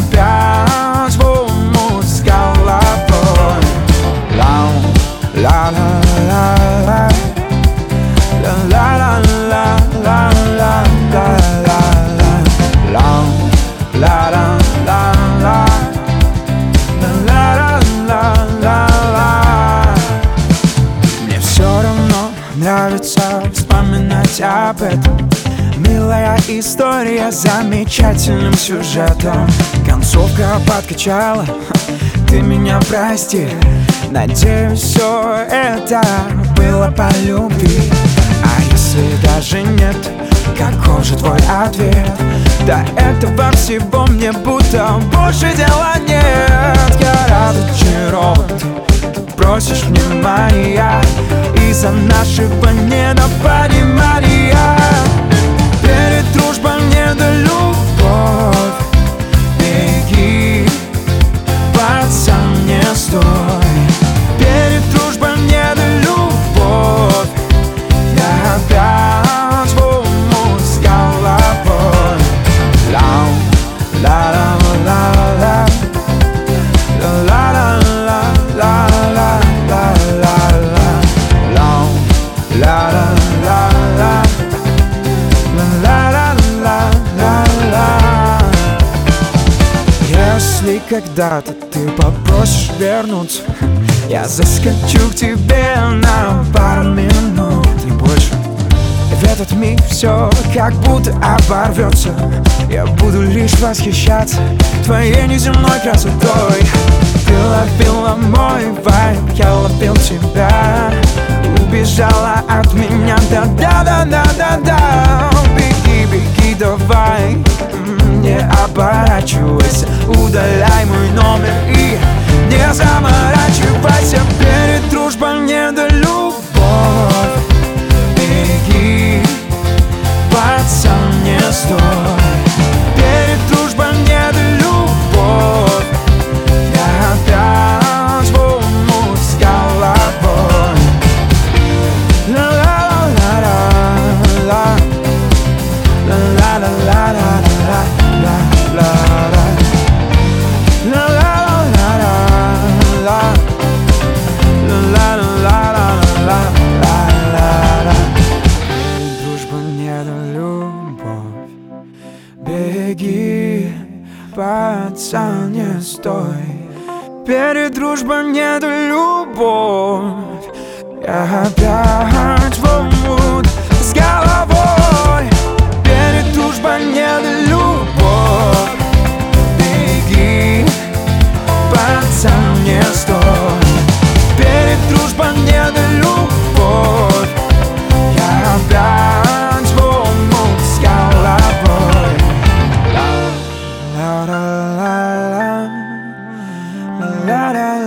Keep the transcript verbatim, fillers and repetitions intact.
опять в омут с головой. Ла-ла-ла-ла-ла, мне все равно нравится вспоминать об этом. Милая история с замечательным сюжетом. Концовка подкачала, ты меня прости. Надеюсь, все это было по любви. А если даже нет, каков же твой ответ? До этого всего мне будто больше дела нет. Я разочарован, ты просишь внимания из-за нашего недопонимания. Перед дружбой не до любовь. Беги, пацан, не стой. Перед дружбой не до любовь. Я опять в омут с головой. Ла-ла-ла-ла-ла, ла-ла-ла-ла-ла-ла-ла-ла-ла-ла. Если когда-то ты попросишь вернуться, я заскочу к тебе на пару минут, не больше. И в этот миг все как будто оборвется. Я буду лишь восхищаться твоей неземной красотой. Ты ловила мой вайб, я ловил тебя. Убежала от меня, да-да-да-да-да-да. Беги, беги, давай, не оборачивайся. Удаляй мой номер и не заморачивайся. Перед дружбой не до любовь. Беги, пацан, не стой. Перед дружбой не до любовь. Я опять в омут с головой. Ла-ла-ла-ла-ла, ла-ла-ла-ла-ла-ла-ла-ла. Дружба не до любовь. Беги, пацан, не стой. Перед дружбой не до любовь. Я опять в омут с головой. Перед дружбой не до любовь. Беги, пацан, не стой. Перед дружбой не до любовь. Я опять в омут с головой. Ла-ла-ла-ла, ла-ла-ла.